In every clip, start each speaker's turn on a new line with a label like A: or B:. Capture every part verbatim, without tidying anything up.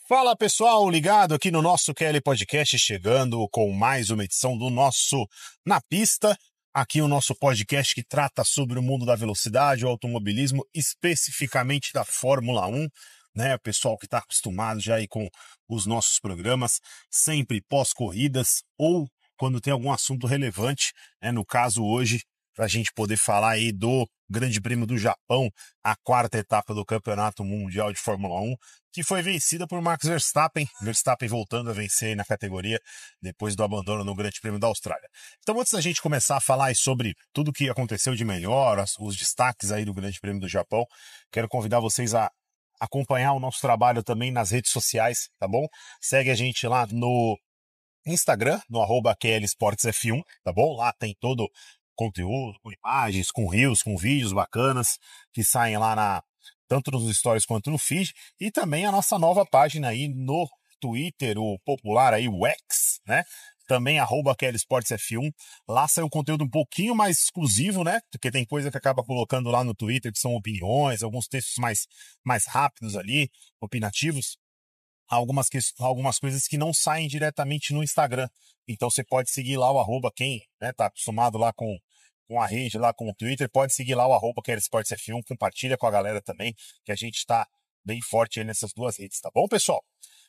A: Fala pessoal, ligado aqui no nosso Q L Podcast, chegando com mais uma edição do nosso Na Pista. Aqui o nosso podcast que trata sobre o mundo da velocidade, o automobilismo, especificamente da Fórmula um, né? O pessoal que está acostumado já aí com os nossos programas, sempre pós-corridas ou quando tem algum assunto relevante, né? No caso hoje, para a gente poder falar aí do Grande Prêmio do Japão, a quarta etapa do Campeonato Mundial de Fórmula um, que foi vencida por Max Verstappen, Verstappen voltando a vencer aí na categoria depois do abandono no Grande Prêmio da Austrália. Então, antes da gente começar a falar aí sobre tudo o que aconteceu de melhor, os destaques aí do Grande Prêmio do Japão, quero convidar vocês a acompanhar o nosso trabalho também nas redes sociais, tá bom? Segue a gente lá no Instagram, no arroba Q L Sports F um, tá bom? Lá tem todo conteúdo, com imagens, com reels, com vídeos bacanas, que saem lá na, tanto nos stories quanto no feed, e também a nossa nova página aí no Twitter, o popular aí, o X, né? Também arroba Q L Sports F um. Lá sai um conteúdo um pouquinho mais exclusivo, né? Porque tem coisa que acaba colocando lá no Twitter, que são opiniões, alguns textos mais, mais rápidos ali, opinativos. Algumas, que, algumas coisas que não saem diretamente no Instagram. Então você pode seguir lá o arroba, quem né, tá acostumado lá com, com a rede, lá com o Twitter, pode seguir lá o arroba Q L Sports F um, compartilha com a galera também, que a gente está bem forte aí nessas duas redes, tá bom, pessoal?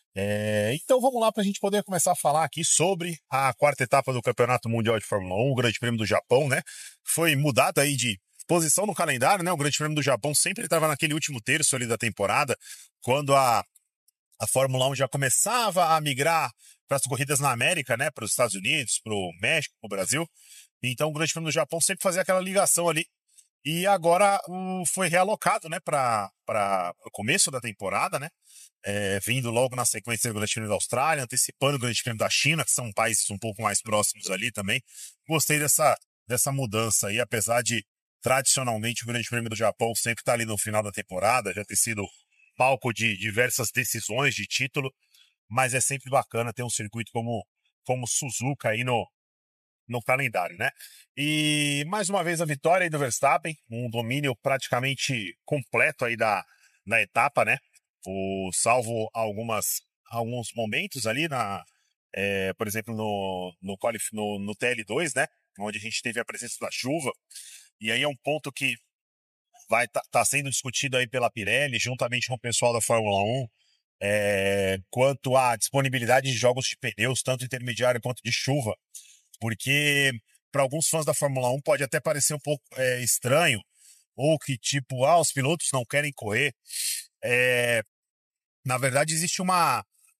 A: É, então vamos lá para a gente poder começar a falar aqui sobre a quarta etapa do Campeonato Mundial de Fórmula um, o Grande Prêmio do Japão, né? Foi mudado aí de posição no calendário, né? O Grande Prêmio do Japão sempre estava naquele último terço ali da temporada, quando a a Fórmula um já começava a migrar para as corridas na América, né, para os Estados Unidos, para o México, para o Brasil. Então o Grande Prêmio do Japão sempre fazia aquela ligação ali. E agora um, foi realocado, né, para o começo da temporada, né, é, vindo logo na sequência do Grande Prêmio da Austrália, antecipando o Grande Prêmio da China, que são países um pouco mais próximos ali também. Gostei dessa, dessa mudança aí, apesar de tradicionalmente o Grande Prêmio do Japão sempre estar tá ali no final da temporada, já ter sido palco de diversas decisões de título, mas é sempre bacana ter um circuito como, como Suzuka aí no, no calendário, né? E mais uma vez a vitória aí do Verstappen, um domínio praticamente completo aí da, da etapa, né? O, salvo algumas, alguns momentos ali, na, é, por exemplo, no, no, no, no T L dois, né? Onde a gente teve a presença da chuva, e aí é um ponto que vai estar tá, tá sendo discutido aí pela Pirelli, juntamente com o pessoal da Fórmula um, é, quanto à disponibilidade de jogos de pneus, tanto intermediário quanto de chuva, porque para alguns fãs da Fórmula um pode até parecer um pouco é, estranho, ou que tipo, ah, os pilotos não querem correr. É, na verdade, existe uma,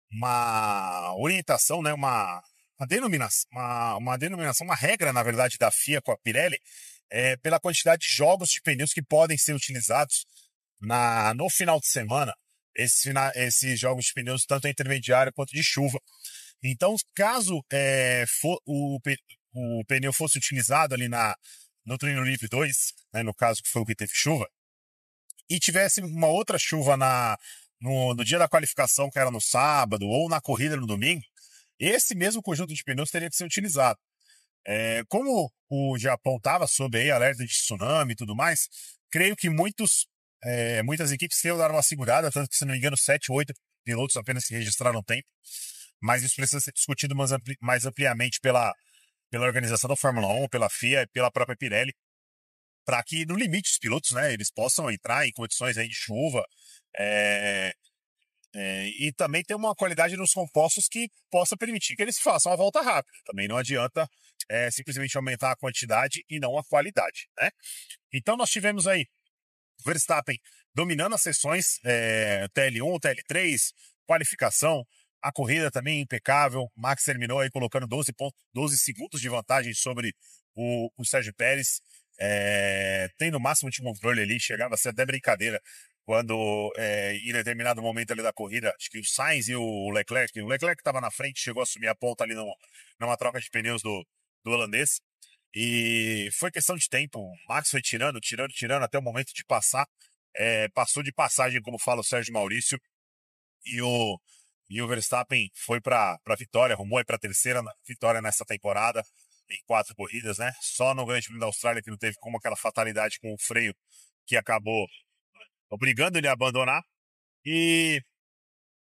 A: uma orientação, né, uma, uma, denominação, uma, uma denominação, uma regra, na verdade, da F I A com a Pirelli, é, pela quantidade de jogos de pneus que podem ser utilizados na, no final de semana, esses, esses jogos de pneus, tanto intermediário quanto de chuva. Então, caso é, for, o, o pneu fosse utilizado ali na, no treino livre dois, né, no caso que foi o que teve chuva, e tivesse uma outra chuva na, no, no dia da qualificação, que era no sábado, ou na corrida no domingo, esse mesmo conjunto de pneus teria que ser utilizado. É, como o Japão estava sob aí, alerta de tsunami e tudo mais, creio que muitos, é, muitas equipes teriam dado uma segurada, tanto que, se não me engano, sete, oito pilotos apenas que registraram tempo, mas isso precisa ser discutido mais, ampli mais ampliamente pela, pela organização da Fórmula um, pela F I A e pela própria Pirelli, para que, no limite, os pilotos, né, eles possam entrar em condições aí de chuva, é, É, e também ter uma qualidade nos compostos que possa permitir que eles façam a volta rápida. Também não adianta é, simplesmente aumentar a quantidade e não a qualidade, né? Então nós tivemos aí Verstappen dominando as sessões, é, T L um, T L três, qualificação, a corrida também impecável. Max terminou aí colocando doze, pontos, doze segundos de vantagem sobre o, o Sérgio Pérez, é, tendo o máximo de controle ali, chegava a ser até brincadeira quando, é, em determinado momento ali da corrida, acho que o Sainz e o Leclerc, o Leclerc estava na frente, chegou a assumir a ponta ali no, numa troca de pneus do, do holandês, e foi questão de tempo. O Max foi tirando, tirando, tirando até o momento de passar, é, passou de passagem, como fala o Sérgio Maurício, e o, e o Verstappen foi para a vitória, arrumou aí para a terceira vitória nessa temporada, em quatro corridas, né? Só no Grande Prêmio da Austrália que não teve como aquela fatalidade com o freio que acabou obrigando ele a abandonar. E,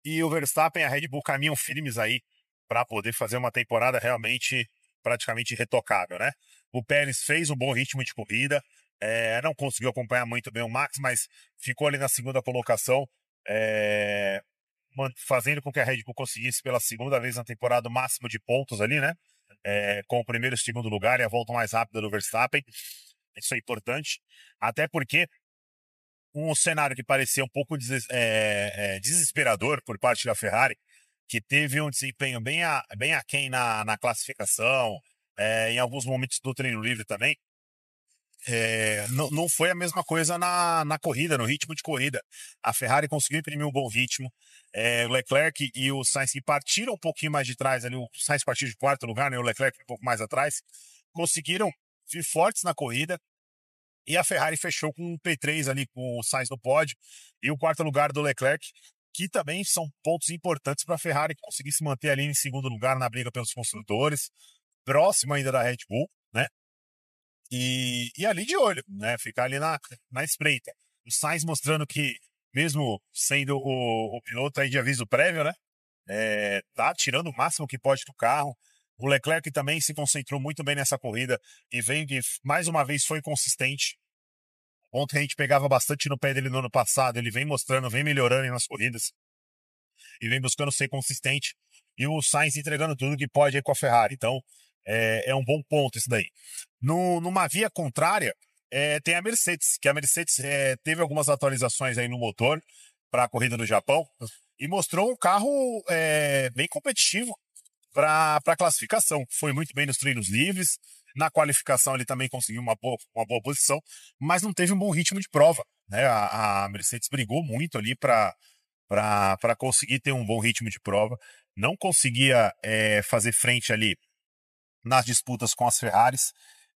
A: E o Verstappen e a Red Bull caminham firmes aí para poder fazer uma temporada realmente praticamente irretocável, né? O Pérez fez um bom ritmo de corrida, é, não conseguiu acompanhar muito bem o Max, mas ficou ali na segunda colocação, é, fazendo com que a Red Bull conseguisse pela segunda vez na temporada o máximo de pontos ali, né? É, com o primeiro e o segundo lugar e a volta mais rápida do Verstappen. Isso é importante, até porque um cenário que parecia um pouco des é, é, desesperador por parte da Ferrari, que teve um desempenho bem, a, bem aquém na, na classificação, é, em alguns momentos do treino livre também, é, não, não foi a mesma coisa na, na corrida, no ritmo de corrida. A Ferrari conseguiu imprimir um bom ritmo, é, o Leclerc e o Sainz, que partiram um pouquinho mais de trás, ali, o Sainz partiu de quarto lugar, né, o Leclerc um pouco mais atrás, conseguiram vir fortes na corrida. E a Ferrari fechou com o P três ali, com o Sainz no pódio, e o quarto lugar do Leclerc, que também são pontos importantes para a Ferrari conseguir se manter ali em segundo lugar na briga pelos construtores, próximo ainda da Red Bull, né? E, e ali de olho, né? Ficar ali na, na espreita. O Sainz mostrando que, mesmo sendo o, o piloto aí de aviso prévio, né? É, tá tirando o máximo que pode do carro. O Leclerc também se concentrou muito bem nessa corrida e vem que mais uma vez foi consistente. Ontem a gente pegava bastante no pé dele no ano passado, ele vem mostrando, vem melhorando nas corridas e vem buscando ser consistente. E o Sainz entregando tudo que pode aí com a Ferrari. Então é, é um bom ponto isso daí. No, numa via contrária, é, tem a Mercedes, que a Mercedes é, teve algumas atualizações aí no motor para a corrida no Japão e mostrou um carro é, bem competitivo para a classificação. Foi muito bem nos treinos livres, na qualificação ele também conseguiu uma boa, uma boa posição, mas não teve um bom ritmo de prova, né? A, a Mercedes brigou muito ali para para conseguir ter um bom ritmo de prova, não conseguia é, fazer frente ali nas disputas com as Ferraris,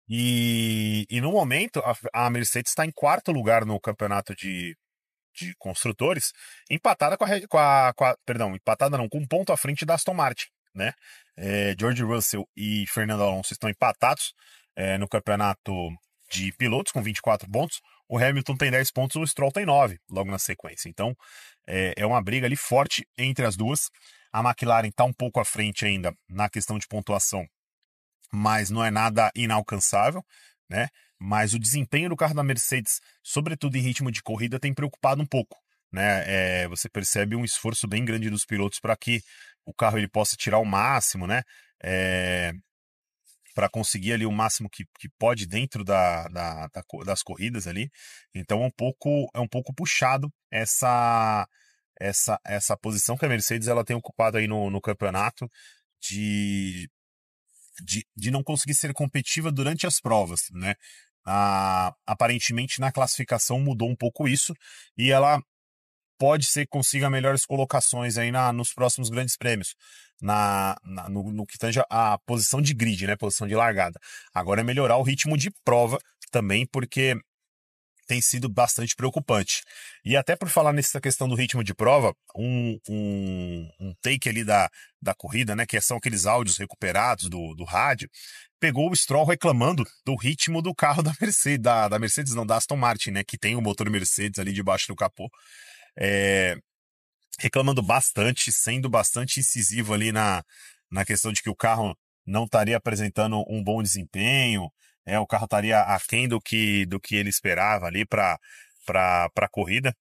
A: e, e no momento a, a Mercedes está em quarto lugar no campeonato de, de construtores, empatada com a, com a, com a perdão, empatada não, com um ponto à frente da Aston Martin, né? É, George Russell e Fernando Alonso estão empatados é, no campeonato de pilotos com vinte e quatro pontos. O Hamilton tem dez pontos, o Stroll tem nove logo na sequência. Então é, é uma briga ali forte entre as duas. A McLaren está um pouco à frente ainda na questão de pontuação, mas não é nada inalcançável, né? Mas o desempenho do carro da Mercedes, sobretudo em ritmo de corrida, tem preocupado um pouco, né? É, você percebe um esforço bem grande dos pilotos para que o carro ele possa tirar o máximo, né? É, para conseguir ali o máximo que, que pode dentro da, da, da, das corridas ali. Então é um pouco, é um pouco puxado essa, essa, essa posição que a Mercedes ela tem ocupado aí no, no campeonato de, de, de não conseguir ser competitiva durante as provas, né? Ah, aparentemente na classificação mudou um pouco isso e ela pode ser que consiga melhores colocações aí na, nos próximos grandes prêmios, na, na no, no que tange a posição de grid, né, posição de largada. Agora é melhorar o ritmo de prova também, porque tem sido bastante preocupante. E até por falar nessa questão do ritmo de prova, um, um, um take ali da, da corrida, né, que são aqueles áudios recuperados do, do rádio, pegou o Stroll reclamando do ritmo do carro da Mercedes, da, da Mercedes não, da Aston Martin, né, que tem o motor Mercedes ali debaixo do capô. É, reclamando bastante, sendo bastante incisivo ali na, na questão de que o carro não estaria apresentando um bom desempenho, é, o carro estaria aquém do que, do que ele esperava ali para a corrida,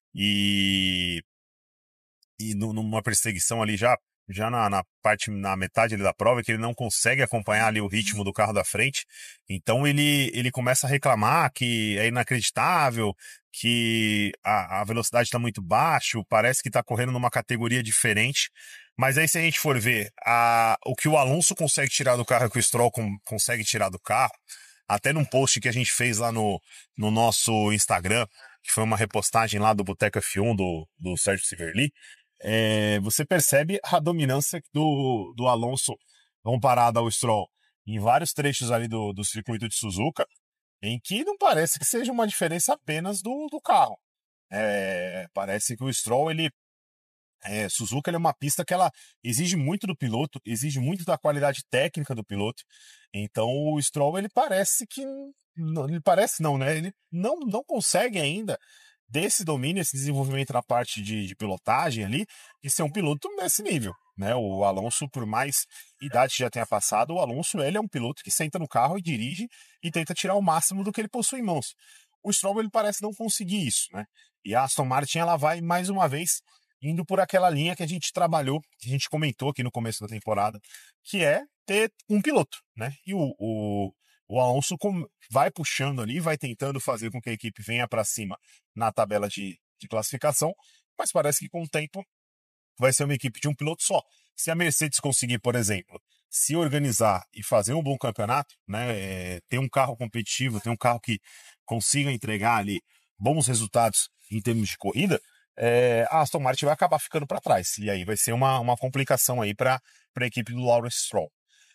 A: e, e numa perseguição ali já, já na, na parte, na metade ali da prova, que ele não consegue acompanhar ali o ritmo do carro da frente, então ele, ele começa a reclamar que é inacreditável, que a, a velocidade está muito baixa, parece que está correndo numa categoria diferente. Mas aí se a gente for ver a, o que o Alonso consegue tirar do carro e o que o Stroll com, consegue tirar do carro, até num post que a gente fez lá no, no nosso Instagram, que foi uma repostagem lá do Boteco F um do, do Sérgio Civerli, é, você percebe a dominância do, do Alonso comparado ao Stroll em vários trechos ali do, do circuito de Suzuka, em que não parece que seja uma diferença apenas do, do carro. É, parece que o Stroll, ele, é, Suzuka ele é uma pista que ela exige muito do piloto, exige muito da qualidade técnica do piloto. Então o Stroll, ele parece que, não, ele parece não, né? Ele não, não consegue ainda desse domínio, esse desenvolvimento na parte de, de pilotagem ali, e ser um piloto nesse nível, né? O Alonso, por mais idade que já tenha passado, o Alonso, ele é um piloto que senta no carro e dirige e tenta tirar o máximo do que ele possui em mãos. O Stroll, ele parece não conseguir isso, né? E a Aston Martin, ela vai, mais uma vez, indo por aquela linha que a gente trabalhou, que a gente comentou aqui no começo da temporada, que é ter um piloto, né? E o, o, o Alonso vai puxando ali, vai tentando fazer com que a equipe venha para cima na tabela de, de classificação, mas parece que com o tempo vai ser uma equipe de um piloto só. Se a Mercedes conseguir, por exemplo, se organizar e fazer um bom campeonato, né, é, ter um carro competitivo, ter um carro que consiga entregar ali bons resultados em termos de corrida, é, a Aston Martin vai acabar ficando para trás. E aí vai ser uma, uma complicação aí para a equipe do Lawrence Stroll.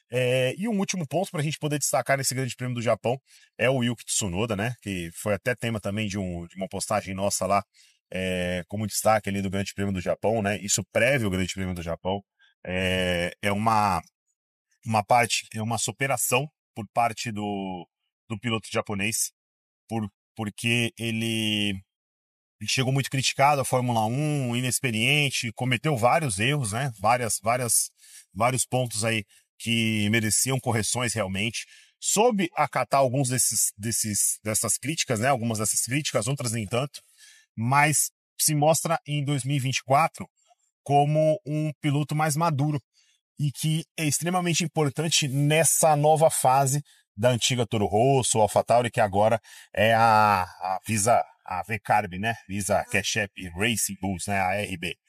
A: É, e um último ponto para a gente poder destacar nesse Grande Prêmio do Japão é o Yuki Tsunoda, né, que foi até tema também de, um, de uma postagem nossa lá, é, como destaque ali do Grande Prêmio do Japão, né, isso prévio ao Grande Prêmio do Japão. É, é uma, uma parte, é uma superação por parte do, do piloto japonês, por, porque ele, ele chegou muito criticado à Fórmula um, inexperiente, cometeu vários erros, né, várias, várias, vários pontos aí que mereciam correções realmente, soube acatar alguns desses, desses, dessas críticas, né, algumas dessas críticas, outras nem tanto, mas se mostra em dois mil e vinte e quatro como um piloto mais maduro e que é extremamente importante nessa nova fase da antiga Toro Rosso, AlphaTauri, que agora é a, a Visa, a V-Carb, né, Visa Cash App Racing Bulls, né, a R B.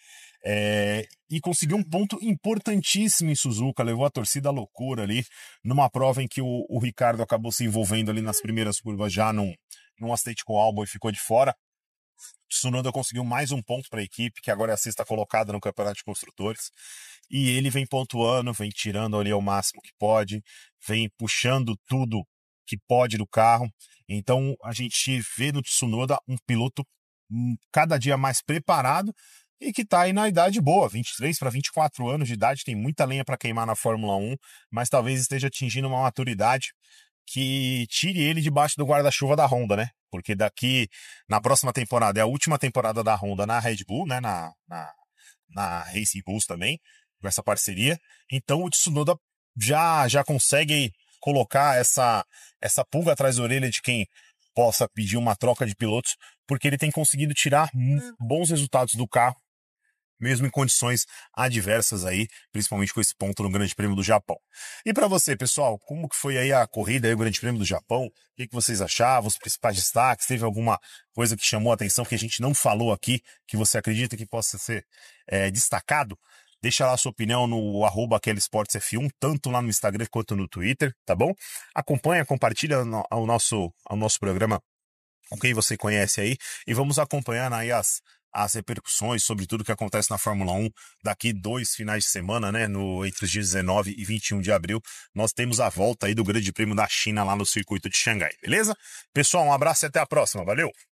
A: É, e conseguiu um ponto importantíssimo em Suzuka, levou a torcida à loucura ali, numa prova em que o, o Ricardo acabou se envolvendo ali nas primeiras curvas já num, num acidente com o Albon e ficou de fora. Tsunoda conseguiu mais um ponto para a equipe, que agora é a sexta colocada no Campeonato de Construtores, e ele vem pontuando, vem tirando ali o máximo que pode, vem puxando tudo que pode do carro. Então a gente vê no Tsunoda um piloto cada dia mais preparado e que está aí na idade boa, vinte e três para vinte e quatro anos de idade, tem muita lenha para queimar na Fórmula um, mas talvez esteja atingindo uma maturidade que tire ele debaixo do guarda-chuva da Honda, né? Porque daqui, na próxima temporada, é a última temporada da Honda na Red Bull, né? Na, na, na Racing Bulls também, com essa parceria. Então o Tsunoda já, já consegue colocar essa, essa pulga atrás da orelha de quem possa pedir uma troca de pilotos, porque ele tem conseguido tirar bons resultados do carro, mesmo em condições adversas aí, principalmente com esse ponto no Grande Prêmio do Japão. E para você, pessoal, como que foi aí a corrida aí, o Grande Prêmio do Japão? O que, que vocês achavam, os principais destaques? Teve alguma coisa que chamou a atenção que a gente não falou aqui, que você acredita que possa ser é, destacado? Deixa lá a sua opinião no arroba aquele esportes F um, tanto lá no Instagram quanto no Twitter, tá bom? Acompanha, compartilha no, ao, nosso, ao nosso programa com quem você conhece aí, e vamos acompanhando aí as as repercussões sobre tudo que acontece na Fórmula um daqui dois finais de semana, né, no, entre os dias dezenove e vinte e um de abril, nós temos a volta aí do Grande Prêmio da China lá no circuito de Xangai, beleza? Pessoal, um abraço e até a próxima, valeu!